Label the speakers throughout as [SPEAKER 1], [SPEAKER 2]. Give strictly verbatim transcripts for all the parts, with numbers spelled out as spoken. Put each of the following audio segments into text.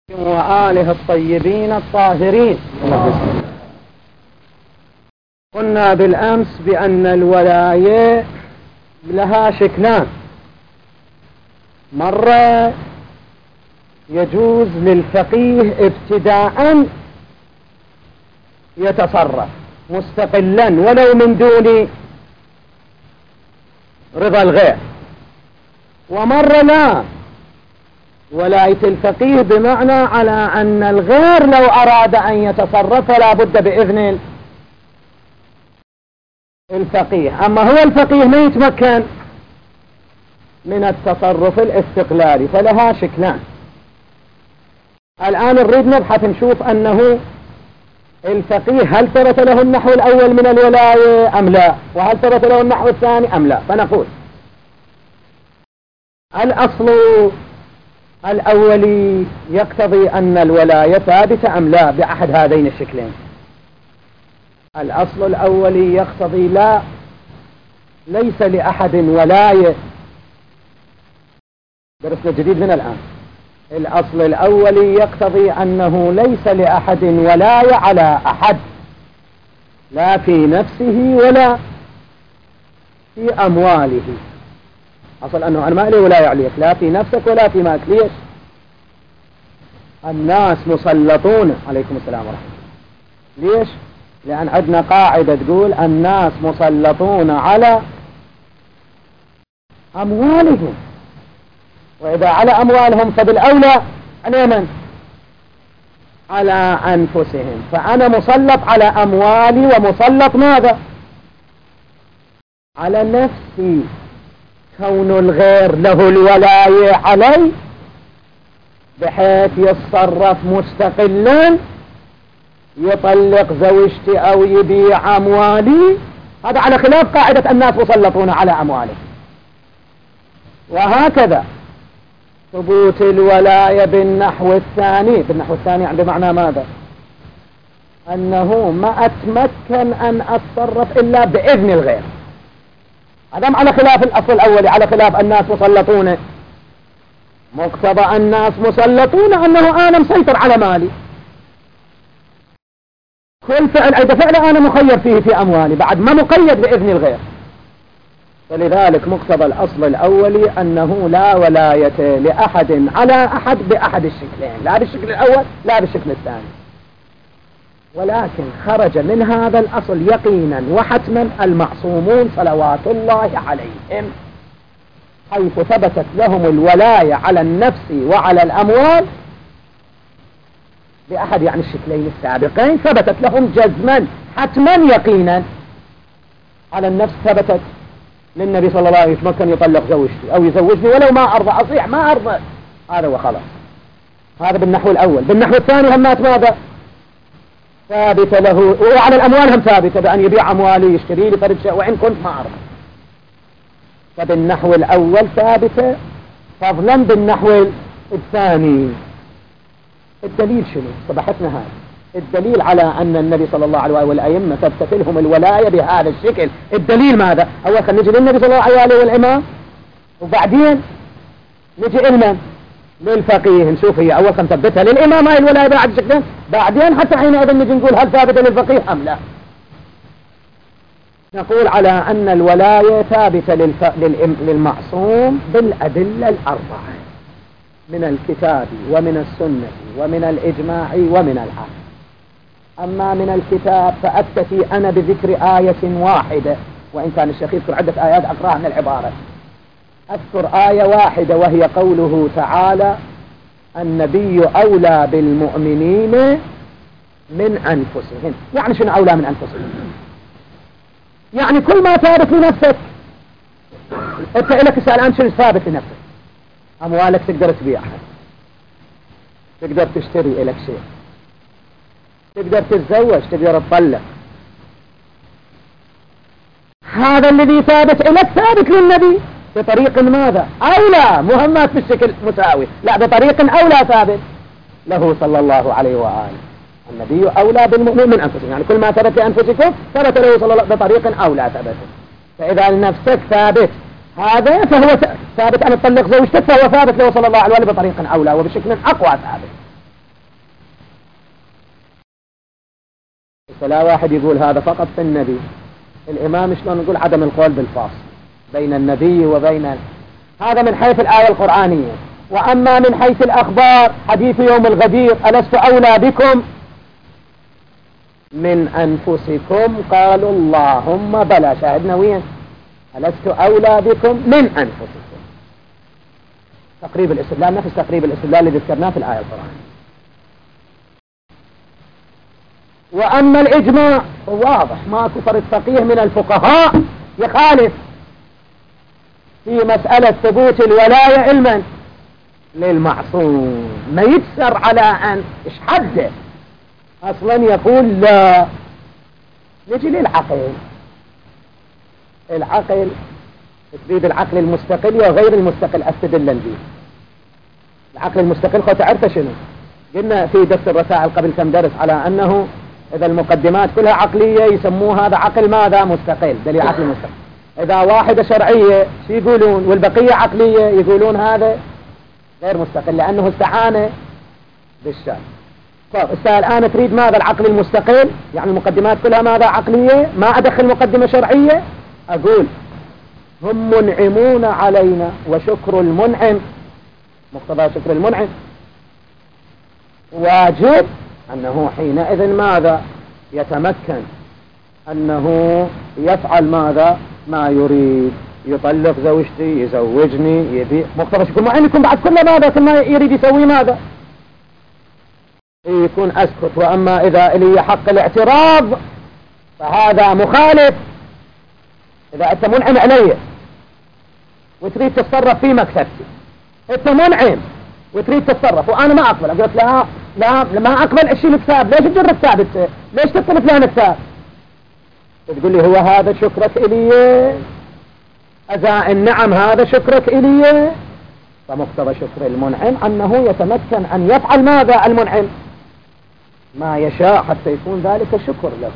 [SPEAKER 1] وآله الطيبين الطاهرين. قلنا بالأمس بأن الولاية لها شكلان. مرة يجوز للفقيه ابتداء يتصرف مستقلا ولو من دون رضا الغير، ومرة لا، ولاية الفقيه بمعنى على أن الغير لو أراد أن يتصرف فلا بد بإذن الفقيه. أما هو الفقيه ما يتمكن من التصرف الاستقلالي، فلها شكلان. الآن نريد نبحث نشوف أنه الفقيه هل ثبت له النحو الأول من الولاية أم لا، وهل ثبت له النحو الثاني أم لا. فنقول الأصل الأولي يقتضي أن الولاية ثابتة أم لا بأحد هذين الشكلين. الأصل الأولي يقتضي لا، ليس لأحد ولاية. درسنا جديد من الآن. الأصل الأولي يقتضي أنه ليس لأحد ولاية على أحد، لا في نفسه ولا في أمواله. أصل أنه أنا ما لي ولاية عليك، لا في نفسك ولا في مالك. ليش؟ الناس مسلطون. عليكم السلام ورحمة الله. ليش؟ لأن عندنا قاعدة تقول الناس مسلطون على أموالهم، وإذا على أموالهم فبالأولى على من؟ على أنفسهم. فأنا مسلط على أموالي ومسلط ماذا؟ على نفسي. كون الغير له الولاية علي بحيث يتصرف مستقلا، يطلق زوجتي أو يبيع أموالي، هذا على خلاف قاعدة الناس مسلطون على أموالهم. وهكذا ثبوت الولاية بالنحو الثاني. بالنحو الثاني يعني بمعنى ماذا؟ أنه ما أتمكن أن أتصرف إلا بإذن الغير. هذا على خلاف الأصل الأولي، على خلاف الناس مسلطون. مقتضى الناس مسلطون أنه أنا مسيطر على مالي، كل فعل أي فعل أنا مخير فيه في أموالي، بعد ما مقيد بإذن الغير. فلذلك مقتضى الأصل الأولي أنه لا ولاية لأحد على أحد بأحد الشكلين، لا بالشكل الأول لا بالشكل الثاني. ولكن خرج من هذا الأصل يقينا وحتما المعصومون صلوات الله عليهم، حيث ثبتت لهم الولاية على النفس وعلى الأموال بأحد يعني الشكلين السابقين، ثبتت لهم جزما حتما يقينا. على النفس ثبتت للنبي صلى الله عليه وسلم يتمكن يطلق زوجتي أو يزوجني ولو ما أرضى، أصيح ما أرضى، هذا وخلاص. هذا بالنحو الأول. بالنحو الثاني همات ماذا؟ ثابتة له، وعلى الأموال هم ثابتة بأن يبيع أموالي يشتري لي فرد شيء وإن كنت ما أرضى. فبالنحو الأول ثابتة فضلا بالنحو الثاني. الدليل شنو؟ صبحتنا هذا الدليل على أن النبي صلى الله عليه وآله والأئمة ثبتت لهم الولاية بهذا الشكل. الدليل ماذا؟ أول خلينا نجي للنبي صلى الله عليه وآله والإمام، وبعدين نجي لمن؟ للفقيه. نشوف هي أول خلينا نثبتها للإمام هاي الولاية بعد شكلين، بعدين حتى حينئذ نجي نقول هل ثابتة للفقيه أم لا. نقول على أن الولاية ثابتة للف... للإم... للمعصوم بالأدلة الأربعة من الكتاب ومن السنة ومن الإجماع ومن العقل. أما من الكتاب فأكتفي أنا بذكر آية واحدة، وإن كان الشيخ يذكر عدة آيات أقرأها من العبارة. أذكر آية واحدة وهي قوله تعالى النبي أولى بالمؤمنين من أنفسهم. يعني شنو أولى من أنفسهم؟ يعني كل ما ثابت لنفسك أنت إلك السؤال الآن شنو ثابت لنفسك؟ أموالك تقدر تبيعها، تقدر تشتري إلك شيء، تقدر تتزوج، تقدر تطلق. هذا الذي ثابت إلك ثابت للنبي بطريق ماذا؟ أولى، مهمات بالشكل مساوي، لا بطريق أولى ثابت له صلى الله عليه وآله. النبي أولى بالمؤمن من أنفسهم، يعني كل ما ثبت لأنفسكم ثبت له صلى الله بطريق أولى ثبت. فإذا لنفسك ثابت هذا فهو ثابت أن تطلق زوجتك، فهو ثابت له صلى الله عليه وآله بطريق أولى وبشكل أقوى ثابت. لا واحد يقول هذا فقط في النبي. الإمام شلون نقول عدم القول بالفاصل بين النبي وبين ال... هذا من حيث الآية القرآنية. وأما من حيث الأخبار حديث يوم الغدير ألست أولى بكم من أنفسكم قالوا اللهم بلى. شاهدنا وين؟ ألست أولى بكم من أنفسكم. تقريب الاستدلال نفس تقريب الاستدلال اللي ذكرناه في الآية القرآنية. وأما الإجماع واضح، ماكو فرد فقيه من الفقهاء يخالف في مسألة ثبوت الولاية علما للمعصوم. ما يتسر على أن إيش حده أصلا يقول لا. نجي للعقل. العقل تريد العقل المستقل وغير المستقل أستدل به. العقل المستقل خو تعرف شنو؟ قلنا في درس الرسائل قبل كم درس على أنه إذا المقدمات كلها عقلية يسموه هذا عقل ماذا؟ مستقل. دليل عقل مستقل. إذا واحدة شرعية شو يقولون؟ والبقية عقلية يقولون هذا غير مستقل لأنه استعانة بالشرع. طيب السائل الآن تريد ماذا؟ العقل المستقل، يعني المقدمات كلها ماذا؟ عقلية، ما أدخل مقدمة شرعية. أقول هم منعمون علينا وشكر المنعم، مقتضى شكر المنعم واجب أنه حينئذ ماذا؟ يتمكن أنه يفعل ماذا؟ ما يريد. يطلق زوجتي، يزوجني، يبيع، مقتضى شكر المنعم يكون بعد كل ماذا؟ كل ما يريد يسوي ماذا؟ يكون أسكت. وأما إذا لي حق الاعتراض فهذا مخالف. إذا أنت منعم علي وتريد تتصرف في مكتبتي، أنت منعم وتريد تتصرف وأنا ما أقبل، أقول لا لا ما أقبل أشيل الكتاب. ليش تجر الكتاب أنت؟ ليش تطلب فلان الكتاب؟ تقول لي هو هذا شكرك إلي؟ أذا النعم هذا شكرك إلي؟ فمقتضى شكر المنعم أنه يتمكن أن يفعل ماذا؟ المنعم ما يشاء حتى يكون ذلك شكر له.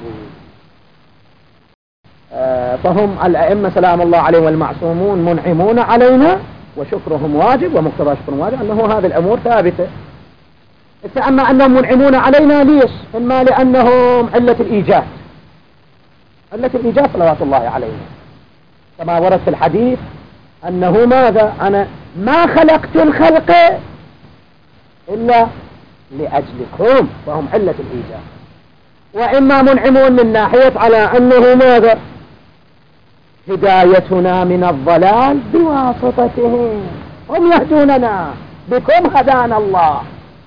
[SPEAKER 1] آه فهم الأئمة سلام الله عليهم والمعصومون منعمون علينا وشكرهم واجب ومقتضى شكرهم واجب، أنه هذه الأمور ثابتة. أما أنهم منعمون علينا ليش؟ إما لأنهم علة الإيجاد، علة الإيجاد صلوات الله علينا، كما ورد في الحديث أنه ماذا؟ أنا ما خلقت الخلق إلا لأجلكم، فهم علة الإيجاد. وإما منعمون من ناحية على أنه ماذا؟ هدايتنا من الضلال بواسطتهم، هم يهدوننا بكم هدانا الله.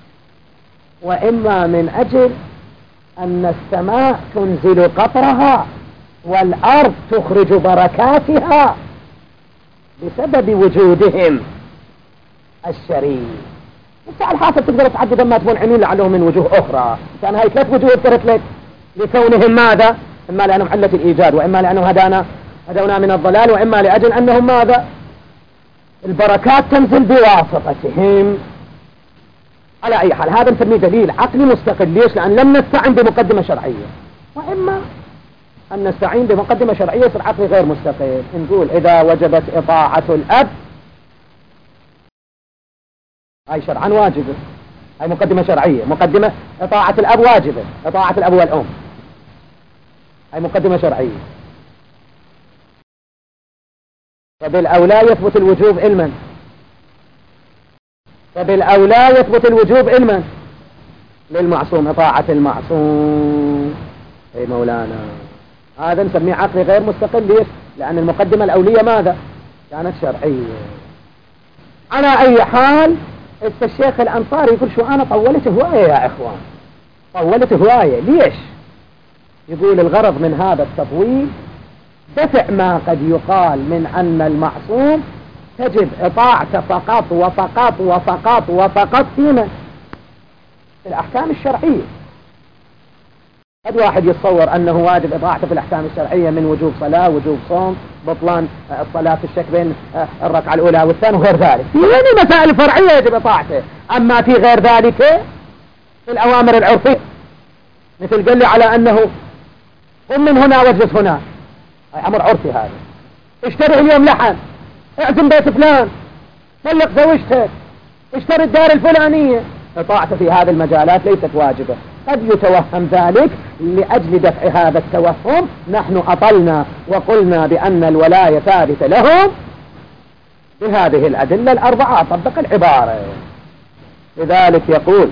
[SPEAKER 1] وإما من أجل أن السماء تنزل قطرها والأرض تخرج بركاتها بسبب وجودهم الشريف. بس على الحاصل تقدر تعدد ما تكون عمين لعلهم من وجوه أخرى. كان هاي ثلاث وجوه ذكرت لك لكونهم ماذا؟ إما لأنهم علة الإيجاد، وإما لأنهم هدانا هدونا من الضلال، وإما لأجل أنهم ماذا؟ البركات تنزل بواسطتهم. على أي حال هذا نسميه دليل عقلي مستقل. ليش؟ لأن لم نستعن بمقدمة شرعية. وإما أن نستعين بمقدمة شرعية في العقل غير مستقل. نقول إذا وجبت إطاعة الأب هاي شرعا واجبة، هاي مقدمة شرعية. مقدمة إطاعة الأب واجبة، إطاعة الأب والأم هاي مقدمة شرعية. فبالأولى يثبت الوجوب علما، فبالأولى يثبت الوجوب علما للمعصوم، إطاعة المعصوم. أي مولانا هذا نسميه عقل غير مستقل. ليش؟ لأن المقدمة الأولية ماذا؟ كانت شرعية. على أي حال الشيخ الأنصاري يقول شو أنا طولت هواية يا إخوان، طولت هواية. ليش؟ يقول الغرض من هذا التطويل دفع ما قد يقال من أن المعصوم تجب إطاعته فقط وفقط وفقط وفقط فيما في الأحكام الشرعية. قد واحد يتصور أنه واجب إطاعته في الأحكام الشرعية من وجوب صلاة، وجوب صوم، بطلان الصلاة في الشك بين الركعة الأولى والثانية وغير ذلك. في هذه مسائل الفرعية يجب إطاعته. أما في غير ذلك في الأوامر العرفية، مثل قال لي على أنه قم من هنا واجلس هنا، هاي أمر عرفي. هذا اشتري اليوم لحم، اعزم بيت فلان، طلق زوجتك، اشتري الدار الفلانية. إطاعته في هذه المجالات ليست واجبة. قد يتوهم ذلك. لأجل دفع هذا التوهم نحن أطلنا وقلنا بأن الولاية ثابتة لهم بهذه الأدلة الأربعة. طبق العبارة. لذلك يقول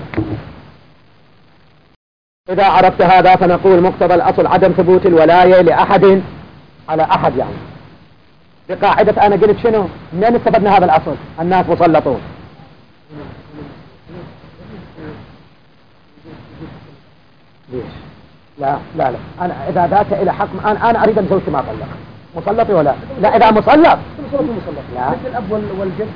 [SPEAKER 1] إذا عرفت هذا فنقول مقتضى الأصل عدم ثبوت الولاية لأحد على أحد، يعني بقاعدة أنا قلت شنو؟ منين استفدنا هذا الأصل؟ الناس مسلطون. ليش؟ لا لا لا أنا إذا ذاك إلى حق أنا أنا أريد أن زوجتي ما طلق مسلط ولا لا؟ إذا مسلط مسلط لا مثل الأب والجد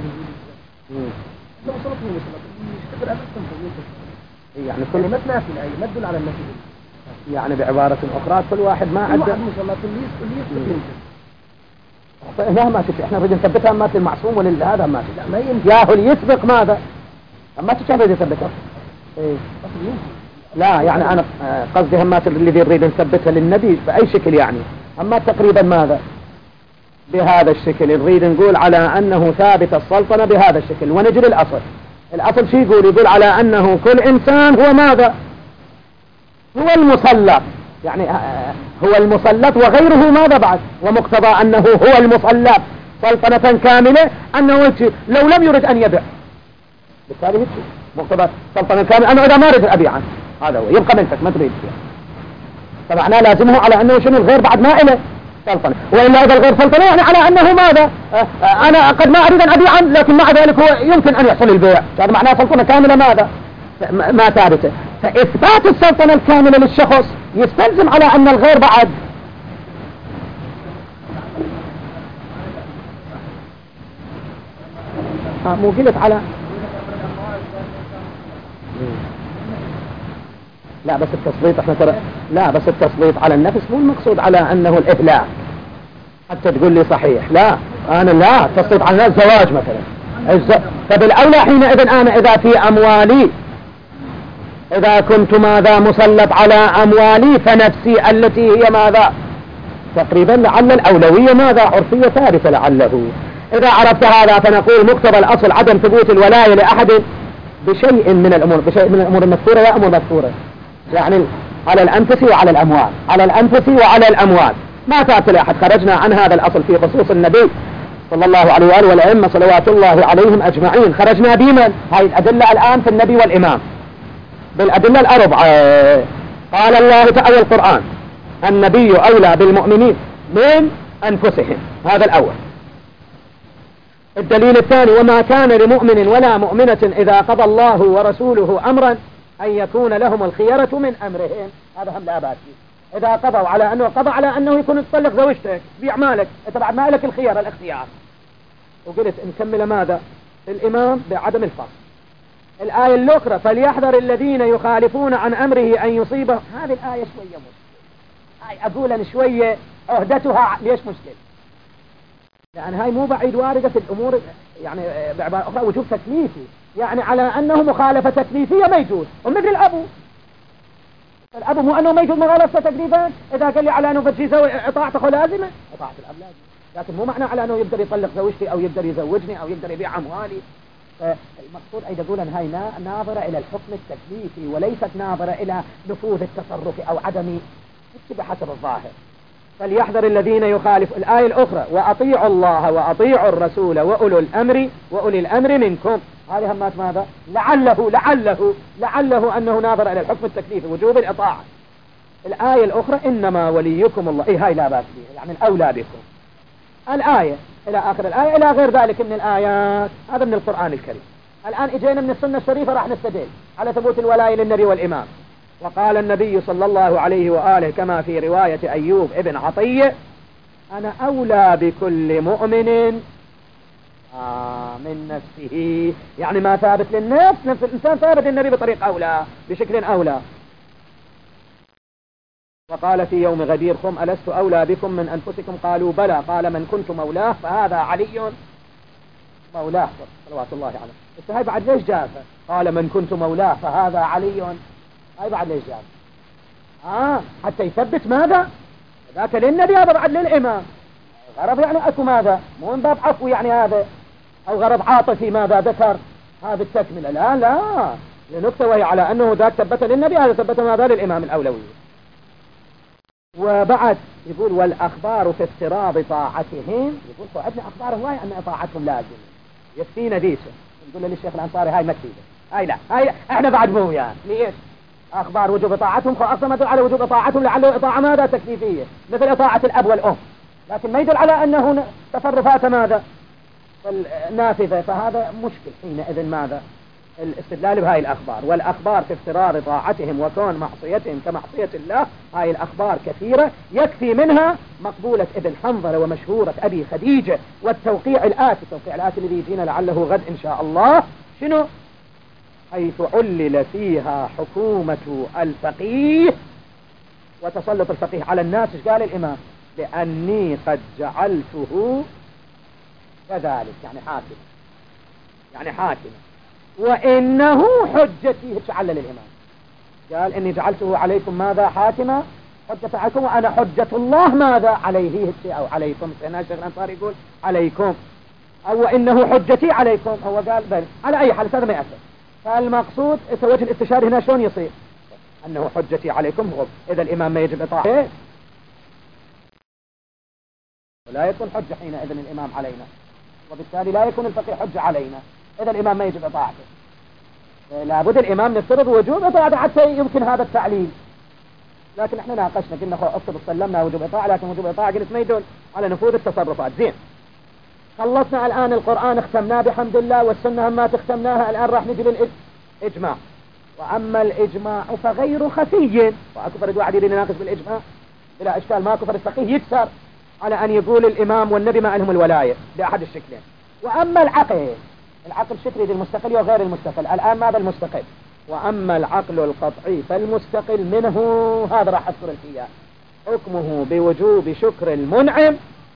[SPEAKER 1] مسلط مسلط يشتغل يعني كل ما تنافي الآية ما تدل على النفي، يعني بعبارة أخرى كل واحد ما عنده مسلط اللي يسلط لا ما تشي احنا نريد نثبتها ما في المعصوم ولا هذا ما لا ما ينفع ياهو يسبق ماذا ما تشي نريد نثبتها ايه لا يعني انا قصدي همات اللي نريد نثبتها للنبي بأي شكل، يعني اما تقريبا ماذا بهذا الشكل نريد نقول على انه ثابت السلطنة بهذا الشكل. ونجري الاصل الاصل شو يقول؟ يقول على انه كل انسان هو ماذا؟ هو المسلط، يعني هو المسلط وغيره ماذا بعد؟ ومقتضى انه هو المسلط سلطنة كاملة انه لو لم يرد ان يبيع بالتالي مقتضى سلطنة كاملة انه اذا ما رد ابيعا هذا هو يبقى ملكك ما تريد فيها، فمعناه لازمه على انه شنو الغير بعد ما إله سلطنة. وإلا إذا الغير سلطنة يعني على أنه ماذا؟ أنا قد ما أريد أن أبيعا لكن مع ذلك هو يمكن أن يحصل البيع، هذا معناه سلطنة كاملة ماذا؟ ما ثابتة. فإثبات السلطنة الكاملة للشخص يستلزم على أن الغير بعد ها مو قلت على لا بس التسليط احنا ترى لا بس التسليط على النفس مو المقصود على انه الاهلاك حتى تقول لي صحيح لا انا لا تسليط على الناس زواج مثلا فبالاولى حينئذ انا اذا في اموالي اذا كنت ماذا مسلط على اموالي فنفسي التي هي ماذا تقريبا لعل الاولوية ماذا عرفية ثابتة لعله. اذا عرفت هذا فنقول مقتضى الاصل عدم ثبوت الولاية لاحد بشيء من الامور بشيء من الامور المذكورة يا امور مذكورة، يعني على الأنفس وعلى الأموال على الأنفس وعلى الأموال ما ثابت لأحد. خرجنا عن هذا الأصل في خصوص النبي صلى الله عليه وآله والأئمة صلوات الله عليهم أجمعين. خرجنا بمن؟ هاي الأدلة الآن في النبي والإمام بالأدلة الأربعة. قال الله تعالى القرآن النبي أولى بالمؤمنين من أنفسهم، هذا الأول. الدليل الثاني وما كان لمؤمن ولا مؤمنة إذا قضى الله ورسوله أمرا أن يكون لهم الخيرة من أمرهم، هذا هم لا بأس فيه. إذا قضوا على أنه قضى على أنه يكون تطلق زوجتك بيع مالك أنت بعد ما لك الخيار الاختيار. وقلت نكمل ماذا الإمام بعدم الفصل. الآية الأخرى فليحذر الذين يخالفون عن أمره أن يصيبه، هذه الآية شوية مشكلة. هاي أقول أن شوية عهدتها ليش مشكلة؟ يعني هاي مو بعيد واردة الأمور، يعني بعبارة أخرى وجوب تكليفي، يعني على أنه مخالفة تكليفية ما يجوز. ومثل الأبو الأبو مو أنه ما يجوز مخالفة تكليفا، إذا قال لي على أنه فتشي زوج إطاعته لازمة إطاعة الأب لازمة، لكن مو معنى على أنه يقدر يطلق زوجتي أو يقدر يزوجني أو يقدر يبيع أموالي. المقصود أيضا يقول أن هاي ناظرة إلى الحكم التكليفي وليست ناظرة إلى نفوذ التصرف أو عدم بحسب الظاهر. فليحذر الذين يخالف. الآية الأخرى وأطيعوا الله وأطيعوا الرسول وأولو الأمر وأولي الأمر منكم، هذه همات ماذا؟ لعله لعله لعله أنه ناظر إلى الحكم التكليفي وجوب الإطاعة. الآية الأخرى إنما وليكم الله، إيه هاي لا بأس بها، يعني الأولى بكم. الآية إلى آخر الآية إلى غير ذلك من الآيات، هذا من القرآن الكريم. الآن إجينا من السنة الشريفة راح نستدل على ثبوت الولاية للنبي والإمام. وقال النبي صلى الله عليه وآله كما في رواية أيوب ابن عطية أنا أولى بكل مؤمن آه من نفسه، يعني ما ثابت للنفس نفس الإنسان ثابت للنبي بطريق أولى بشكل أولى. وقال في يوم غدير خم ألست أولى بكم من أنفسكم قالوا بلى قال من كنت مولاه فهذا علي مولاه صلوات الله عليه. بس هاي بعد ليش جاء؟ قال من كنت مولاه فهذا علي، هاي بعد ليش جاء؟ آه حتى يثبت ماذا؟ ذاك للنبي هذا بعد للإمام. غرض يعني أكو ماذا؟ مو من باب عفو يعني هذا، أو غرض عاطفي ماذا ذكر هذا التكملة. لا لا لنكتة، وهي على أنه ذاك ثبت للنبي، هذا ثبت ماذا للإمام الأولوي. وبعد يقول والأخبار في افتراض طاعتهم، يقول عندنا أخبار هواي أن طاعتهم لازم يكفينا ديسه. نقول للشيخ الأنصاري هاي ما تفيده، هاي لا، هاي احنا بعد مو يعني ليش؟ أخبار وجوب طاعتهم خاصة ما يدل على وجوب طاعتهم، لعله إطاعة ماذا تكليفية مثل إطاعة الأب والأم، لكن ما يدل على أنه تصرفات ماذا نافذة، فهذا مشكل حينئذ ماذا الاستدلال بهاي الأخبار. والأخبار في افتراض طاعتهم وكون معصيتهم كمعصية الله، هاي الأخبار كثيرة، يكفي منها مقبولة ابن حنظلة ومشهورة أبي خديجة والتوقيع الآتي، التوقيع الآتي الذي يجينا لعله غد إن شاء الله، شنو؟ حيث علل فيها حكومة الفقيه وتسلط الفقيه على الناس. ايش قال الإمام؟ لأني قد جعلته كذلك، يعني حاكم، يعني حاكم، وإنه حجتي. ايش علل الإمام؟ قال إني جعلته عليكم ماذا حاكما حجة عليكم، وأنا حجة الله ماذا عليه أو عليكم. هنا الشيخ الأنصاري يقول عليكم، أو إنه حجتي عليكم، هو قال بل على أي حال هذا ما يأثر. فالمقصود وجه الاستشاري هنا شلون يصير؟ أنه حجتي عليكم، هو إذا الإمام ما يجب إطاعته ولا يكون حجة حينئذ الإمام علينا، وبالتالي لا يكون الفقيه حجة علينا إذا الإمام ما يجب إطاعته. لابد الإمام نفترض وجوب إطاعته حتى يمكن هذا التعليل. لكن احنا ناقشنا قلنا خو اكتب سلمنا وجوب إطاعة، لكن وجوب إطاعة قلت ما يدل على نفوذ التصرفات. زين، خلصنا الآن القرآن اختمناه بحمد الله، والسنة ما تختمناها، الآن راح نجي للإجماع. وأما الإجماع فغير خفي، وأكبر واحد يريد يناقش بالإجماع بلا إشكال، ما كفر الفقيه يكسر على أن يقول الإمام والنبي ما لهم الولاية بأحد الشكلين. وأما العقل، العقل شكل المستقل وغير المستقل، الآن ماذا المستقل؟ وأما العقل القطعي فالمستقل منه، هذا راح أذكر فيها حكمه بوجوب شكر المنعم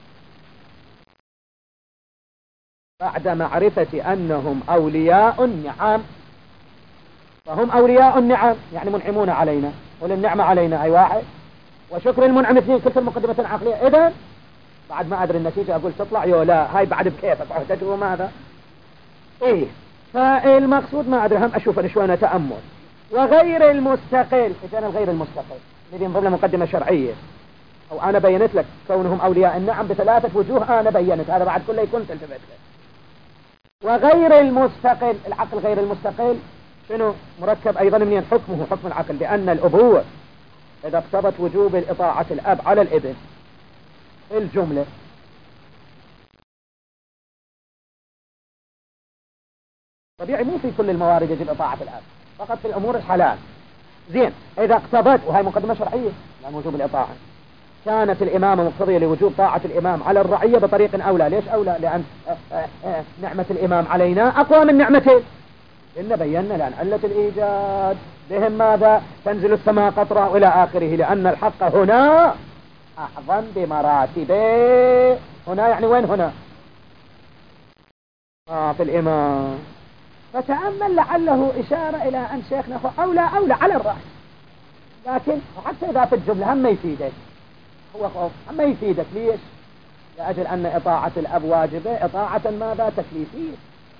[SPEAKER 1] بعد معرفة أنهم أولياء النعم. فهم أولياء النعم يعني منعمون علينا، وللنعمة علينا أي واحد، وشكر المنعم اثنين، كلها مقدمة عقلية. إذن بعد ما أدري النتيجة أقول تطلع يو لا، هاي بعد بكيفك عهدته وماذا إيه. فالمقصود ما أدري، هم أشوف أنا شوية تأمل. وغير المستقل، إذن الغير المستقل الذي ينظر مقدمة شرعية، أو أنا بينت لك كونهم أولياء النعم بثلاثة وجوه، أنا بينت هذا بعد كله يكون تلتفت له. وغير المستقل، العقل غير المستقل شنو مركب أيضا من حكمه حكم العقل، لأن الأبوة إذا اقتضت وجوب الإطاعة الأب على الابن في الجملة، طبيعي مو في كل الموارد يجب إطاعة الأب، فقط في الأمور الحلال. زين، إذا اقتضت، وهي مقدمة شرعية يعني وجوب الإطاعة، كانت الإمامة مقتضية لوجوب طاعة الإمام على الرعية بطريق أولى. ليش أولى؟ لأن نعمة الإمام علينا أقوى من نعمته، إن بينا لأن علة الإيجاد بهم ماذا تنزل السماء قطرة وإلى آخره، لأن الحق هنا أعظم بمراتبه. هنا يعني وين هنا؟ آه في الإمام. فتأمل لعله إشارة إلى أن شيخنا أولى أولى على الرأي، لكن حتى إذا في الجملة هم ما يفيدك، هو خوف هم ما يفيدك. ليش؟ لأجل أن إطاعة الأب واجبة، إطاعة ماذا تكليفية،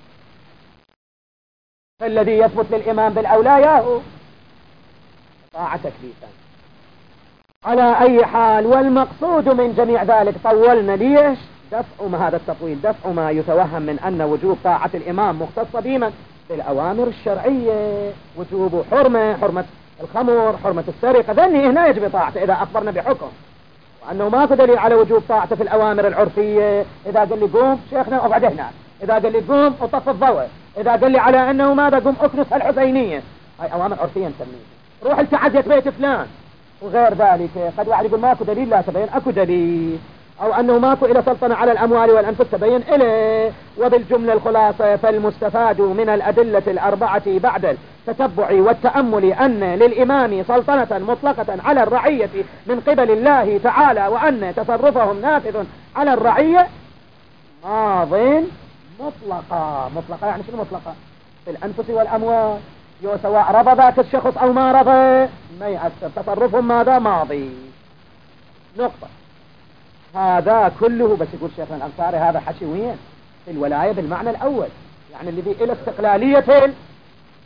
[SPEAKER 1] فالذي يثبت للإمام بالأولى ياهو إطاعة تكليفا. على أي حال، والمقصود من جميع ذلك طولنا ليش؟ دفع ما هذا التطويل، دفع ما يتوهم من أن وجوب طاعة الإمام مختص بمن؟ بالأوامر الشرعية، وجوب حرمة، حرمة الخمر، حرمة السرقة، ذني هنا يجب طاعته إذا أخبرنا بحكم، وأنه ماكو دليل على وجوب طاعته في الأوامر العرفية. إذا قال لي قوم شيخنا أقعد هناك، إذا قال لي قوم أطفي الضوء، إذا قال لي على أنه ماذا قوم أكنس الحسينية، هاي أوامر عرفية نسميها. روح التعزية بيت فلان وغير ذلك، قد واحد يقول ماكو دليل، لا تبين أكو دليل، أو أنه ماكو إلى سلطنة على الأموال والأنفس تبين إليه. وبالجملة الخلاصة، فالمستفاد من الأدلة الأربعة بعد التتبع والتأمل أن للإمام سلطنة مطلقة على الرعية من قبل الله تعالى، وأن تصرفهم نافذ على الرعية ماض مطلقة. مطلقة يعني شنو مطلقة؟ في الأنفس والأموال، يو سواء رضى ذاك الشخص أو ما رضى ما يأثر، تصرفهم ماذا؟ ماضي. نقطة. هذا كله بس يقول شيخنا الأنصاري هذا حشي وين؟ في الولاية بالمعنى الأول، يعني الذي إلى استقلالية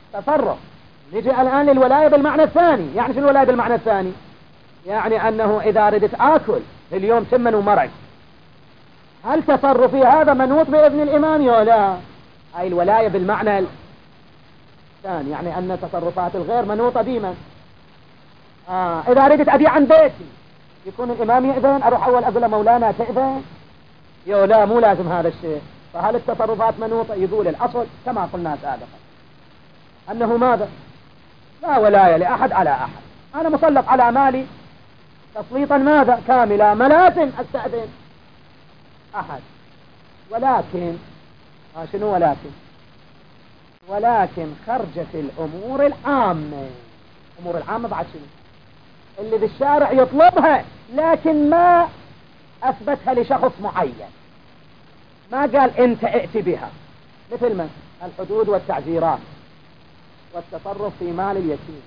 [SPEAKER 1] تصرف. نجي الآن للولاية بالمعنى الثاني. يعني شنو الولاية بالمعنى الثاني؟ يعني أنه إذا ردت آكل في اليوم تمن ومرق، هل تصرفي هذا منوط بإذن الإمام يا لا؟ هاي الولاية بالمعنى الثاني، يعني أن تصرفات الغير منوطة بمن؟ آه إذا ردت أبيع عن بيتي يكون الإمام يأذن؟ أروح أول أقول مولانا تأذن؟ يا لا، مو لازم هذا الشيء. فهل التصرفات منوطة؟ يقول الأصل كما قلنا سابقا أنه ماذا؟ لا ولاية لأحد على أحد. أنا مسلط على مالي تسليطا ماذا؟ كاملا، ملازم أستأذن أحد. ولكن آه شنو ولكن؟ ولكن خرجت الأمور العامة. الأمور العامة بعد شنو؟ اللي بالشارع يطلبها لكن ما أثبتها لشخص معين، ما قال أنت ائتي بها، مثل ما الحدود والتعزيرات والتصرف في مال اليتيم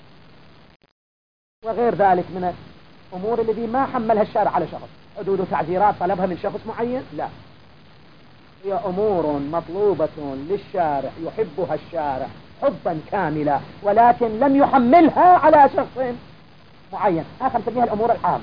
[SPEAKER 1] وغير ذلك من الأمور التي ما حملها الشارع على شخص. حدود وتعزيرات طلبها من شخص معين؟ لا، هي أمور مطلوبة للشارع يحبها الشارع حبا كاملا، ولكن لم يحملها على شخص معين. هذا نسميها الأمور العامة.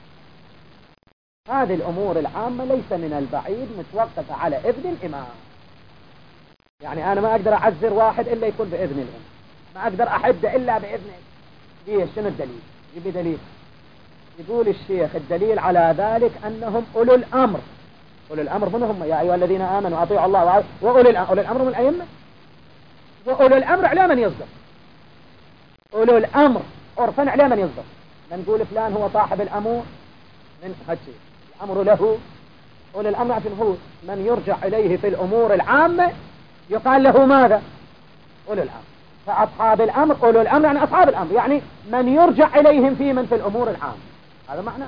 [SPEAKER 1] هذه الأمور العامة ليس من البعيد متوقفة على إذن الإمام. يعني أنا ما أقدر أعزر واحد إلا يكون بإذن الإمام، ما أقدر أحد إلا بإذن. ليش؟ شنو الدليل؟ يبي دليل. يقول الشيخ الدليل على ذلك أنهم أولو الأمر. أولو الأمر من هم؟ يا أيها الذين آمنوا أطيعوا الله وأولو الأمر. أولو الأمر من الأئمة، وأولو الأمر على من يصدق؟ أولو الأمر عرفا على من يصدق؟ نقول فلان هو صاحب الأمر من هالشيء، الأمر له. أولو الأمر عشان هو من يرجع إليه في الأمور العامة يقال له ماذا؟ أولو الأمر. فأصحاب الأمر أولو الأمر يعني أصحاب الأمر، يعني من يرجع إليهم في من في الأمور العامة. هذا معنى.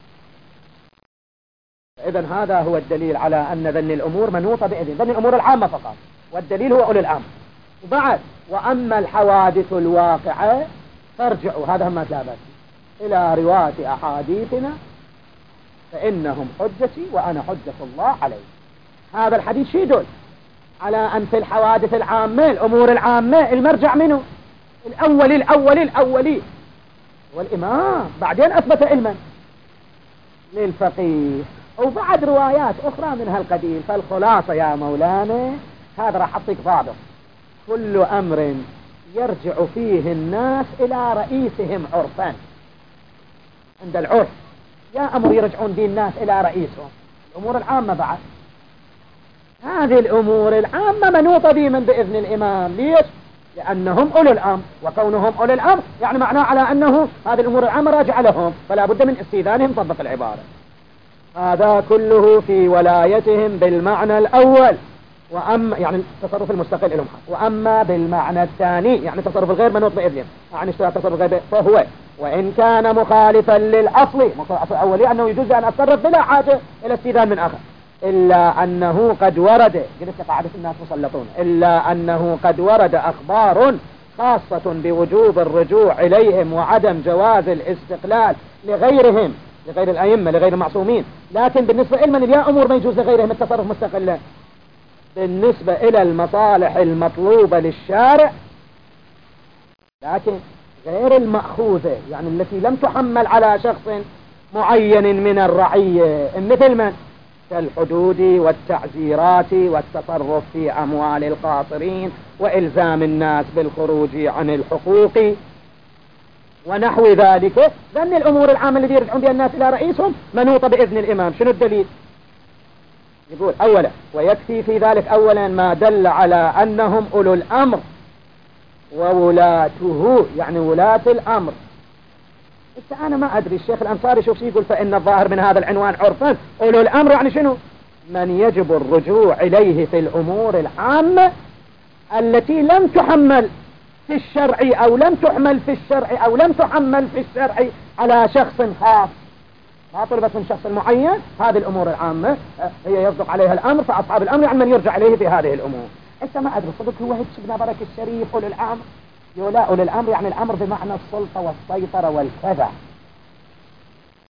[SPEAKER 1] إذن هذا هو الدليل على أن ذن الأمور منوطة بإذن، ذن الأمور العامة فقط، والدليل هو أولو الأمر. وبعد وأما الحوادث الواقعة فارجعوا، هذا هم ثابت، إلى رواية أحاديثنا فإنهم حجتي وأنا حجة الله عليه. هذا الحديث شو يدل؟ على أن في الحوادث العامة الأمور العامة المرجع منه الأول الأول الأولي والإمام، بعدين أثبت علما للفقيه. وبعد روايات أخرى من هالقبيل. فالخلاصة يا مولانا هذا راح أعطيك ضابط: كل أمر يرجع فيه الناس إلى رئيسهم عرفا. عند العرف يا أمر يرجعون دين الناس إلى رئيسهم. الأمور العامة بعد هذه الأمور العامة منوطة بمن؟ بإذن الإمام. ليش؟ لأنهم أولو الأمر، وكونهم أولو الأمر يعني معناه على أنه هذه الأمور العامة راجعة لهم، فلا بد من استئذانهم طبق العبارة. هذا كله في ولايتهم بالمعنى الأول، وأما يعني التصرف المستقل لهم. وأما بالمعنى الثاني يعني تصرف الغير منوط بإذنهم، يعني اشتراك تصرف الغير فهو وإن كان مخالفا للأصل، الأصل الأولي أنه يجوز أن أتصرف بلا حاجة إلى استئذان من آخر، إلا أنه قد ورد، قلت قاعدة الناس مسلطون، إلا أنه قد ورد أخبار خاصة بوجوب الرجوع إليهم وعدم جواز الاستقلال لغيرهم، لغير الأئمة، لغير المعصومين. لكن بالنسبة لمن اليا أمور ما يجوز لغيرهم التصرف مستقلا. بالنسبة إلى المصالح المطلوبة للشارع لكن غير المأخوذة، يعني التي لم تحمل على شخص معين من الرعية، مثل من؟ كالحدود والتعزيرات والتصرف في أموال القاصرين وإلزام الناس بالخروج عن الحقوق ونحو ذلك. ذن الأمور العامة التي يرجعون بها الناس إلى رئيسهم منوطة بإذن الإمام. شنو الدليل؟ يقول أولا ويكفي في ذلك أولا ما دل على أنهم أولو الأمر وولاته، يعني ولاة الأمر. بس أنا ما أدري الشيخ الأنصاري شوف يقول فإن الظاهر من هذا العنوان عرفا أولو الأمر يعني شنو؟ من يجب الرجوع إليه في الأمور العامة التي لم تحمل في الشرع أو لم تحمل في الشرع أو لم تحمل في الشرع على شخص خاص، ما طلبت من شخص معين. هذه الأمور العامة هي يصدق عليها الأمر، فأصحاب الأمر يعني من يرجع إليه في هذه الأمور. إنت ما أدري صدق هو هيك ابن برك الشريف أولو الأمر؟ يقول لا، أولو الأمر يعني الأمر بمعنى السلطة والسيطرة والكذا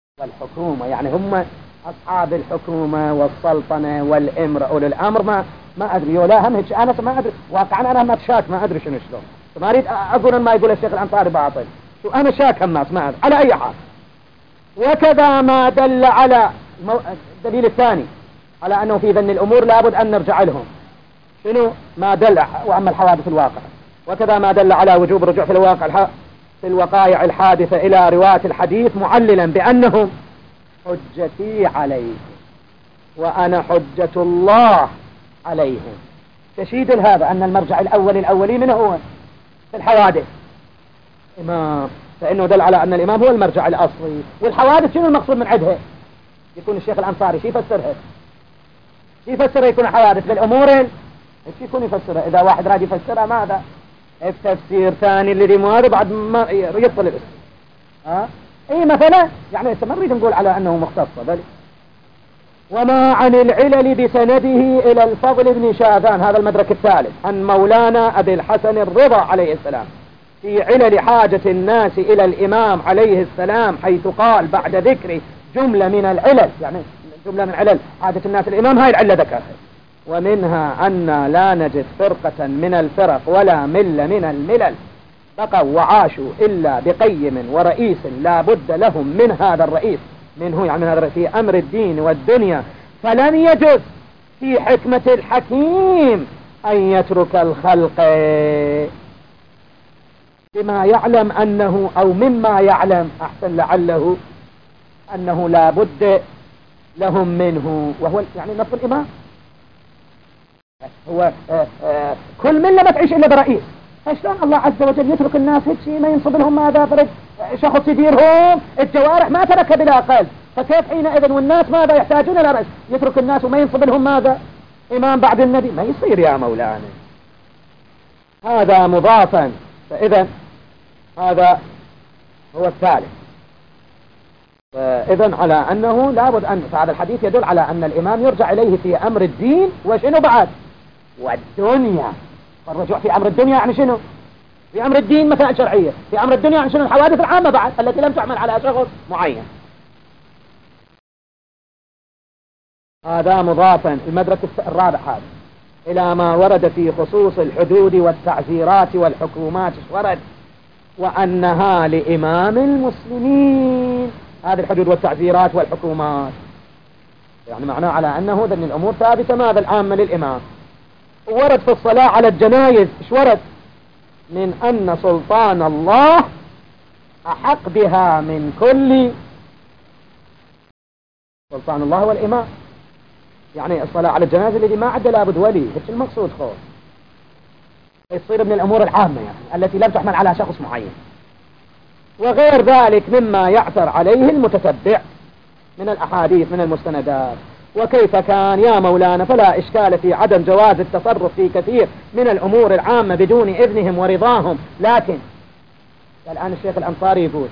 [SPEAKER 1] والحكومة، يعني هم أصحاب الحكومة والسلطنة والإمر أولو الأمر، ما ما ادري ولا هم هيك انا ما ادري واقعا انا ما شاك ما ادري شنو شلون ما اريد اقول ما يقول الشيخ الانصاري باطل شو انا شاك الناس ما ادري على اي حال. وكذا ما دل على الدليل الثاني على انه في ذن الامور لابد ان نرجع لهم شنو ما دل واما الحوادث الواقع وكذا ما دل على وجوب الرجوع في الواقع في الوقائع الحادثة الى رواة الحديث معللا بانهم حجتي عليهم وانا حجة الله عليهم. تشيد هذا ان المرجع الاول الاولي من هو في الحوادث امام فانه دل على ان الامام هو المرجع الاصلي. والحوادث شنو المقصود من عدها؟ يكون الشيخ الانصاري شي يفسرها شي يفسرها يكون حوادث بالامور ايش يكون يفسرها؟ اذا واحد راد يفسرها ماذا التفسير ثاني اللي مو هذا بعد ما يطل الاسم ها اي مثلا يعني ما نريد نقول على انه مختص بل وما عن العلل بسنده الى الفضل بن شاذان هذا المدرك الثالث عن مولانا ابي الحسن الرضا عليه السلام في علل حاجة الناس الى الامام عليه السلام حيث قال بعد ذكر جملة من العلل يعني جملة من علل حاجة الناس الامام هاي العلة ذكرها ومنها أن لا نجد فرقة من الفرق ولا ملة من الملل بقوا وعاشوا إلا بقيم ورئيس لا بد لهم من هذا الرئيس منه يعني من هذا في أمر الدين والدنيا فلن يجوز في حكمة الحكيم أن يترك الخلق بما يعلم أنه أو مما يعلم أحسن لعله أنه لا بد لهم منه وهو يعني نص الإمام هو آآ آآ كل ملة ما تعيش إلا برئيس فشلون الله عز وجل يترك الناس هيك ما ينصب لهم ماذا فرد شخص يديرهم الجوارح ما ترك بلا قلب فكيف حينئذ والناس ماذا يحتاجون إلى رأس يترك الناس وما ينصب لهم ماذا إمام بعد النبي ما يصير يا مولانا هذا مضافا. فإذا هذا هو الثالث فإذا على أنه لابد أن فهذا الحديث يدل على أن الإمام يرجع إليه في أمر الدين وشنو بعد والدنيا. فالرجوع في أمر الدنيا يعني شنو في أمر الدين مسائل شرعية في أمر الدنيا يعني شنو الحوادث العامة بعد التي لم تعمل على شخص معين. هذا مضافا. المدرك الرابع هذا إلى ما ورد في خصوص الحدود والتعزيرات والحكومات ورد وأنها لإمام المسلمين هذه الحدود والتعزيرات والحكومات يعني معناه على أنه ذن الأمور ثابتة ماذا العامة للإمام. ورد في الصلاة على الجنائز ايش ورد من أن سلطان الله أحق بها من كل سلطان الله والإمام يعني الصلاة على الجنائز الذي ما عد لابد ولي هيك المقصود خوف يصير من الأمور العامة يعني التي لم تحمل على شخص معين وغير ذلك مما يعثر عليه المتتبع من الأحاديث من المستندات. وكيف كان يا مولانا فلا إشكال في عدم جواز التصرف في كثير من الأمور العامة بدون إذنهم ورضاهم. لكن الآن الشيخ الأنصاري يقول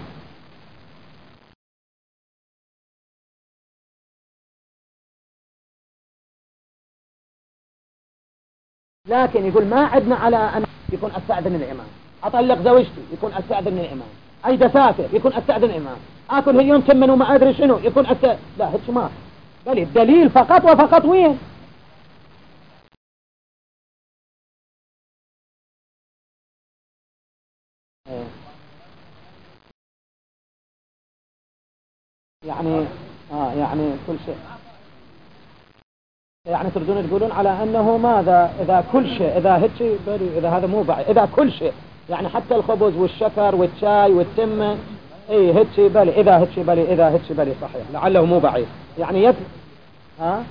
[SPEAKER 1] لكن يقول ما عدنا على أن يكون أستأذن الإمام أطلق زوجتي يكون أستأذن الإمام أيد أسافر يكون أستأذن الإمام أكل هاليوم تمن وما أدري شنو يكون أستأذن لا هيك ما بل الدليل فقط وفقط وين يعني آه يعني كل شيء يعني تريدون تقولون على أنه ماذا إذا كل شيء إذا هيك إذا هذا مو بعيد إذا كل شيء يعني حتى الخبز والشكر والشاي والتمة اي هيك بلي اذا هيك بلي اذا هيك بلي صحيح لعله مو بعيد يعني يد ها